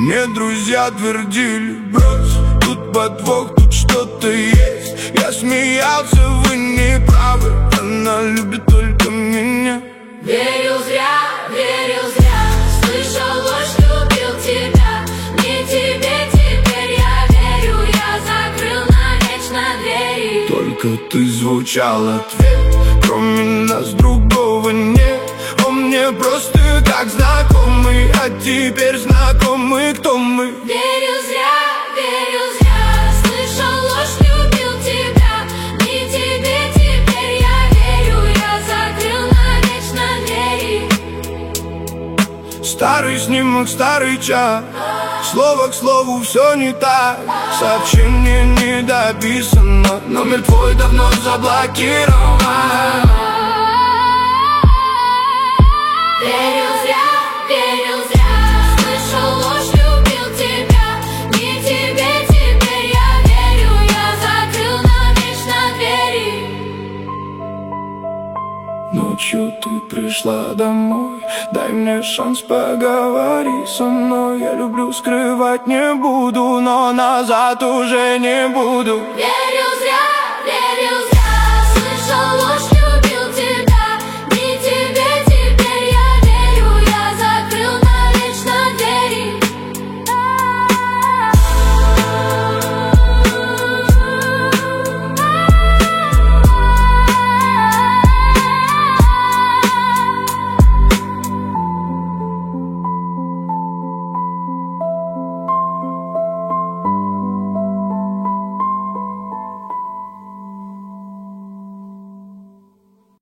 Мне друзья твердили: брось, тут подвох, тут что-то есть. Я смеялся, вы не правы, она любит только меня. Верил зря, слышал ложь, любил тебя. Не тебе теперь я верю, я закрыл навечно двери. Только ты звучал ответ, кроме нас другого нет. Он мне просто как знакомый, а теперь знакомый, кто мы. Верил зря, слышал ложь, любил тебя. Не тебе теперь я верю, я закрыл навечно двери. Старый снимок, старый час, слово к слову все не так. Сообщение не дописано, номер твой давно заблокирован. Верил зря, слышал ложь, любил тебя. Не тебе теперь я верю, я закрыл навечно двери. Ночью ты пришла домой, дай мне шанс, поговори со мной. Я люблю, скрывать не буду, но назад уже не буду.